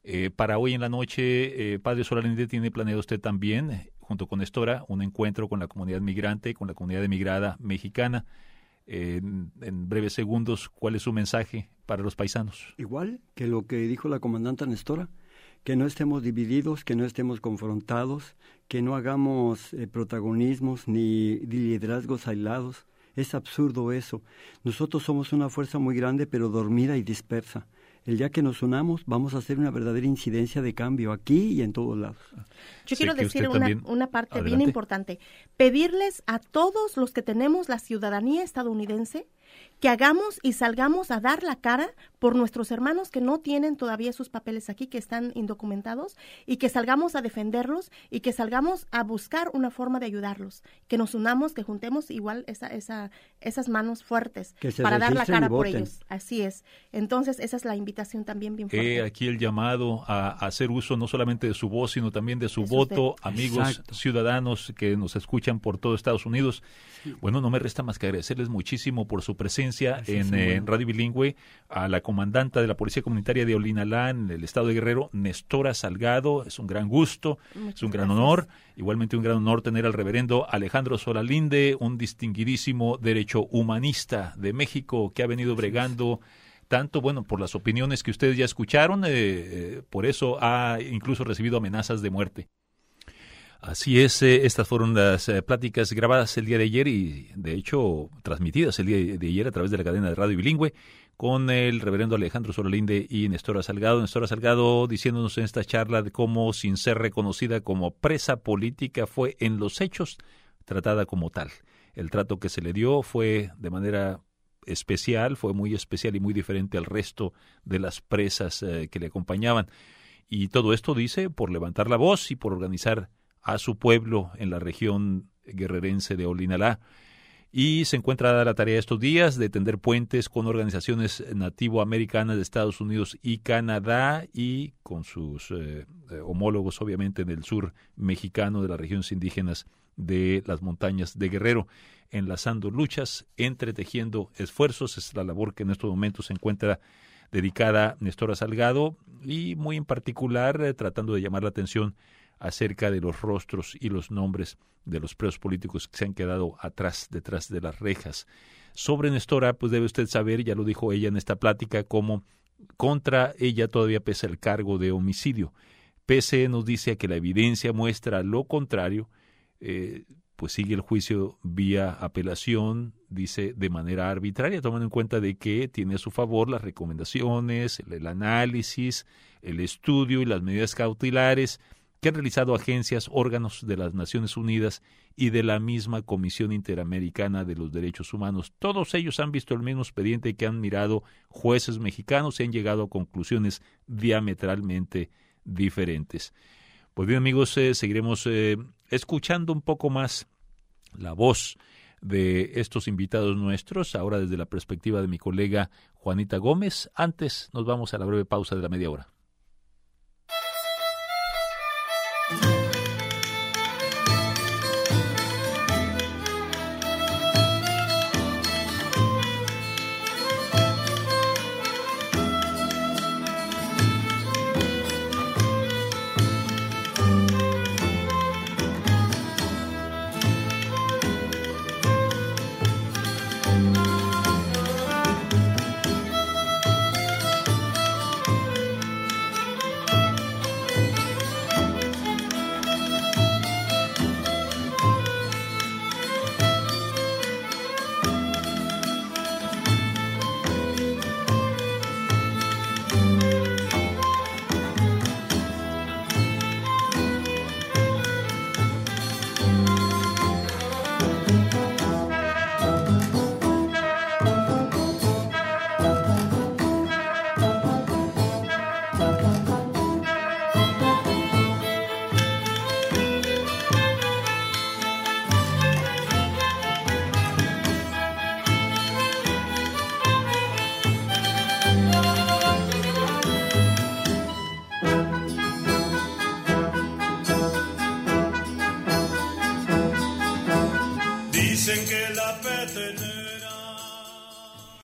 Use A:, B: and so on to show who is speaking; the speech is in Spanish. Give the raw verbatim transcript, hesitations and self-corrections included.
A: Eh, para hoy en la noche, eh, Padre Solalinde, ¿tiene planeado usted también, eh, junto con Nestora, un encuentro con la comunidad migrante, con la comunidad emigrada mexicana? Eh, en, en breves segundos, ¿cuál es su mensaje para los paisanos?
B: Igual que lo que dijo la comandante Nestora, que no estemos divididos, que no estemos confrontados, que no hagamos eh, protagonismos ni liderazgos aislados. Es absurdo eso. Nosotros somos una fuerza muy grande, pero dormida y dispersa. El día que nos unamos, vamos a hacer una verdadera incidencia de cambio aquí y en todos lados.
C: Yo quiero decir una, una parte Adelante. bien importante. Pedirles a todos los que tenemos la ciudadanía estadounidense que hagamos y salgamos a dar la cara por nuestros hermanos que no tienen todavía sus papeles aquí, que están indocumentados, y que salgamos a defenderlos y que salgamos a buscar una forma de ayudarlos, que nos unamos, que juntemos igual esa, esa, esas manos fuertes para dar la cara por ellos. Así es. Entonces, esa es la invitación también bien fuerte.
A: Eh, aquí el llamado a, a hacer uso no solamente de su voz, sino también de su Eso voto, de... amigos Exacto. ciudadanos que nos escuchan por todo Estados Unidos. Sí. Bueno, no me resta más que agradecerles muchísimo por su presencia en, eh, en Radio Bilingüe, a la comandanta de la Policía Comunitaria de Olinalá, en el estado de Guerrero, Nestora Salgado. Es un gran gusto, Muchas es un gran gracias. honor. Igualmente un gran honor tener al reverendo Alejandro Solalinde, un distinguidísimo derecho humanista de México que ha venido bregando tanto, bueno, por las opiniones que ustedes ya escucharon, eh, eh, por eso ha incluso recibido amenazas de muerte. Así es, eh, estas fueron las eh, pláticas grabadas el día de ayer y, de hecho, transmitidas el día de ayer a través de la cadena de Radio Bilingüe con el reverendo Alejandro Solalinde y Nestora Salgado. Nestora Salgado diciéndonos en esta charla de cómo, sin ser reconocida como presa política, fue en los hechos tratada como tal. El trato que se le dio fue de manera especial, fue muy especial y muy diferente al resto de las presas eh, que le acompañaban. Y todo esto, dice, por levantar la voz y por organizar a su pueblo en la región guerrerense de Olinalá. Y se encuentra la tarea estos días de tender puentes con organizaciones nativoamericanas de Estados Unidos y Canadá y con sus eh, homólogos, obviamente, en el sur mexicano de las regiones indígenas de las montañas de Guerrero, enlazando luchas, entretejiendo esfuerzos. Es la labor que en estos momentos se encuentra dedicada Nestora Salgado y muy en particular eh, tratando de llamar la atención acerca de los rostros y los nombres de los presos políticos que se han quedado atrás, detrás de las rejas. Sobre Nestora, pues debe usted saber, ya lo dijo ella en esta plática, cómo contra ella todavía pesa el cargo de homicidio. Pese, nos dice, a que la evidencia muestra lo contrario, eh, pues sigue el juicio vía apelación, dice, de manera arbitraria, tomando en cuenta de que tiene a su favor las recomendaciones, el, el análisis, el estudio y las medidas cautelares que han realizado agencias, órganos de las Naciones Unidas y de la misma Comisión Interamericana de los Derechos Humanos. Todos ellos han visto el mismo expediente que han mirado jueces mexicanos y han llegado a conclusiones diametralmente diferentes. Pues bien, amigos, eh, seguiremos eh, escuchando un poco más la voz de estos invitados nuestros, ahora desde la perspectiva de mi colega Juanita Gómez. Antes nos vamos a la breve pausa de la media hora.